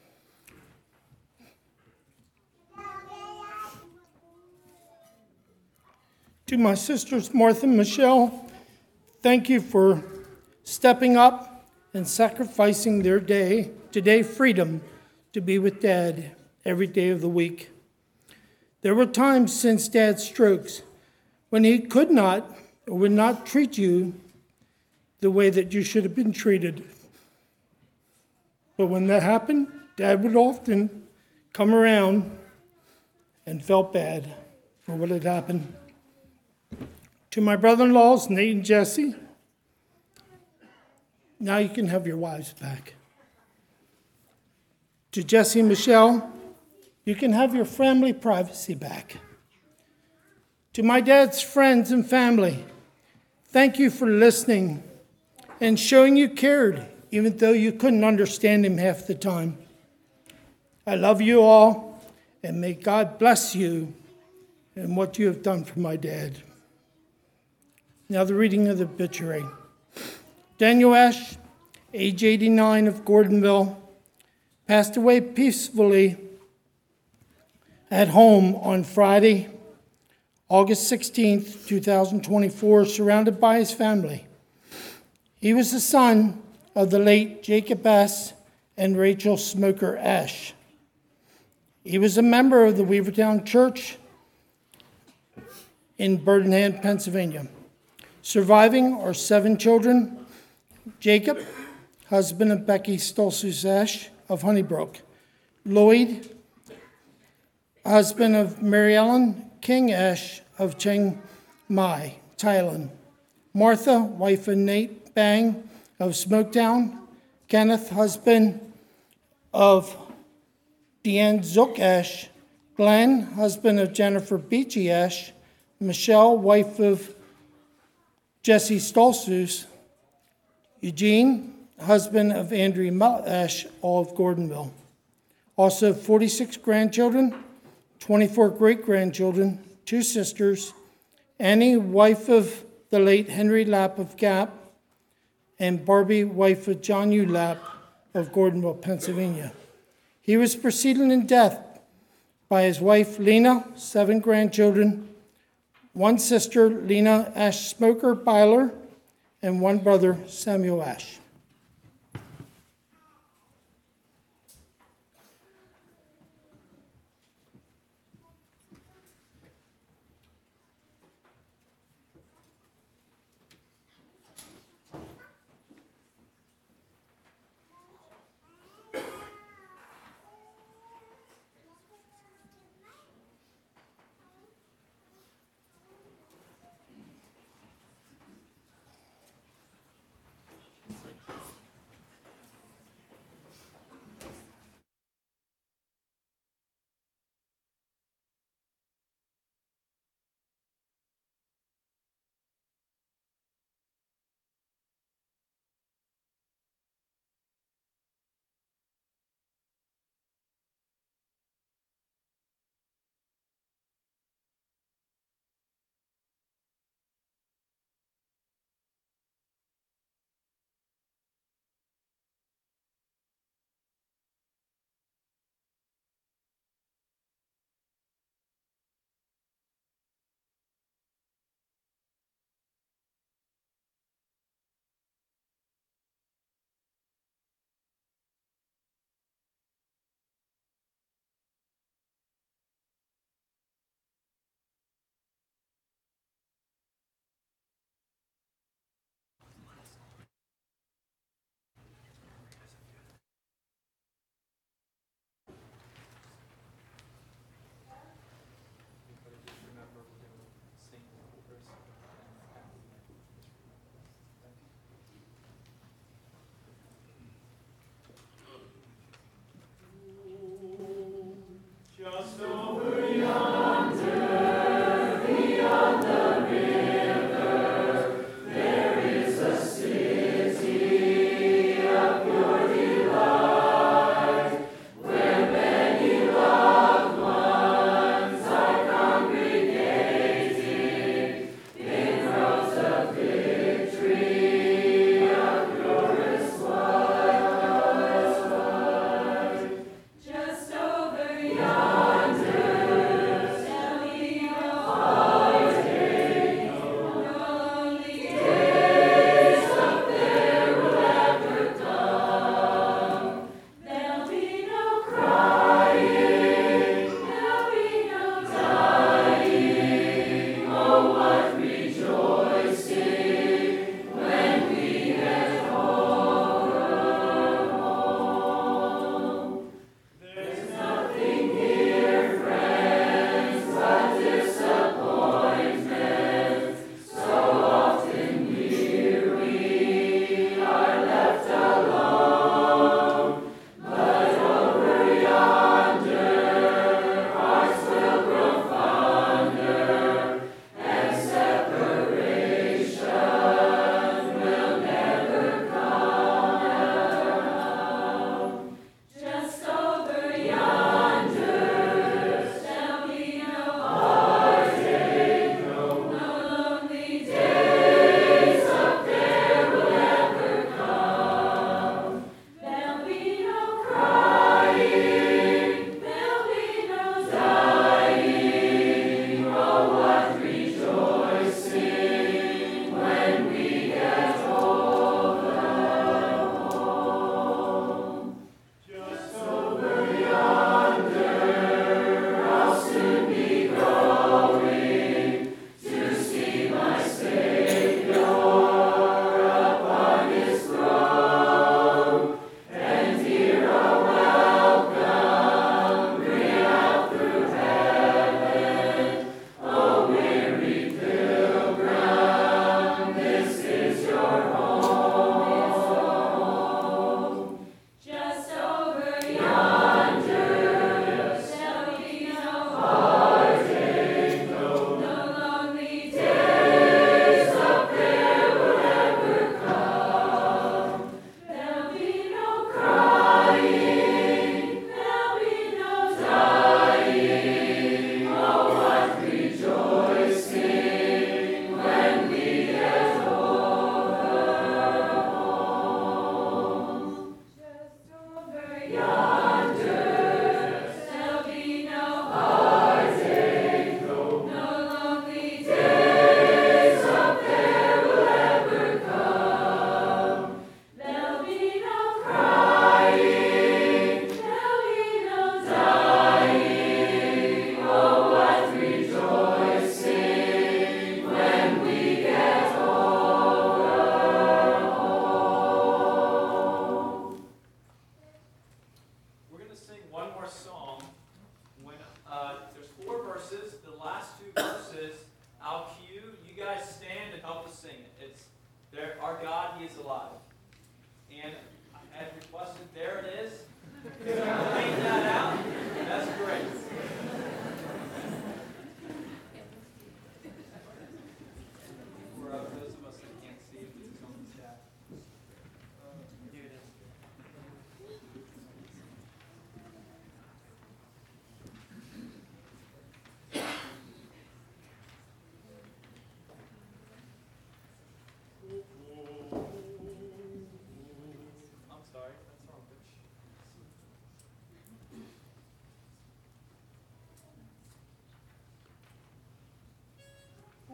Martha and Michelle, thank you for stepping up and sacrificing their today freedom to be with Dad every day of the week. There were times since Dad's strokes when he could not or would not treat you the way that you should have been treated. But when that happened, Dad would often come around and felt bad for what had happened. To my brother-in-laws, Nate and Jesse, now you can have your wives back. To Jesse and Michelle, you can have your family privacy back. To my dad's friends and family, thank you for listening and showing you cared, even though you couldn't understand him half the time. I love you all, and may God bless you and what you have done for my dad. Now the reading of the obituary. Daniel Ash, age 89 of Gordonville, passed away peacefully at home on Friday, August 16th, 2024, surrounded by his family. He was the son of the late Jacob Ash and Rachel Smoker Ash. He was a member of the Weavertown Church in Birmingham, Pennsylvania. Surviving are 7 children: Jacob, husband of Becky Stolzus Ash of Honeybrook; Lloyd, husband of Mary Ellen King Ash of Chiang Mai, Thailand; Martha, wife of Nate Bang of Smoketown; Kenneth, husband of Deanne Zook Ash; Glenn, husband of Jennifer Beachy Ash; Michelle, wife of Jesse Stolzus; Eugene, husband of Andrea Mellett Ash, all of Gordonville. Also 46 grandchildren, 24 great-grandchildren, 2 sisters, Annie, wife of the late Henry Lapp of Gap, and Barbie, wife of John U. Lapp of Gordonville, Pennsylvania. He was preceded in death by his wife, Lena, 7 grandchildren, 1 sister, Lena Ash Smoker Byler, and 1 brother, Samuel Ash.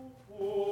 Oh.